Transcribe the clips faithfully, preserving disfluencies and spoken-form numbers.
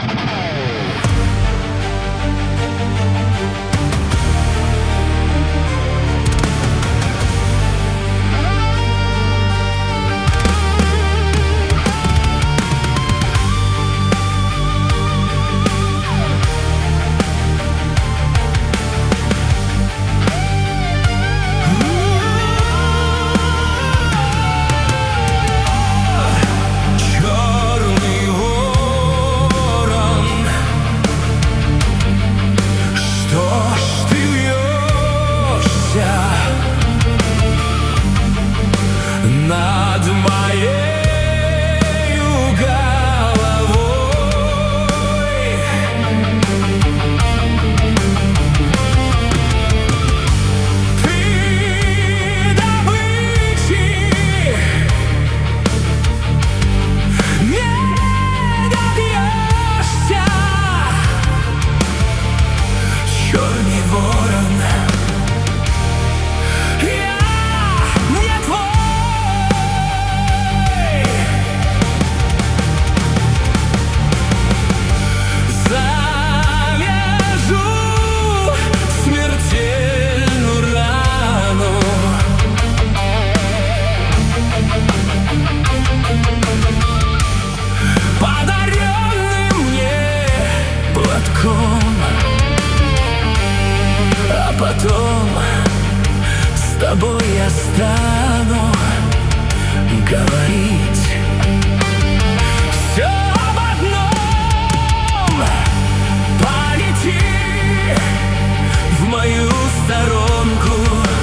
Над моею головой ты добычи не добьешься, черный ворон. А потом с тобой я стану говорить все об одном. Полети в мою сторонку,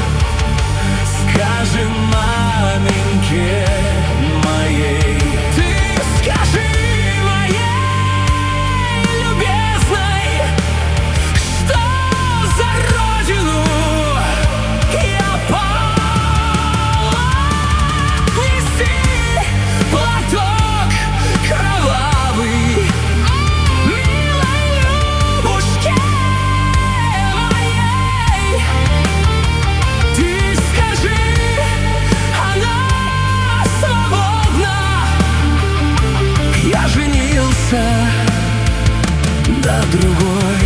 скажи маменьке моей. Ты скажи до другой.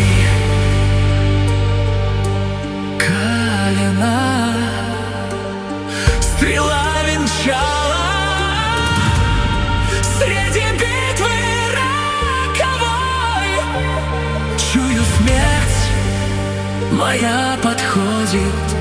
Калина стрела венчала среди битвы роковой. Чую, смерть моя подходит.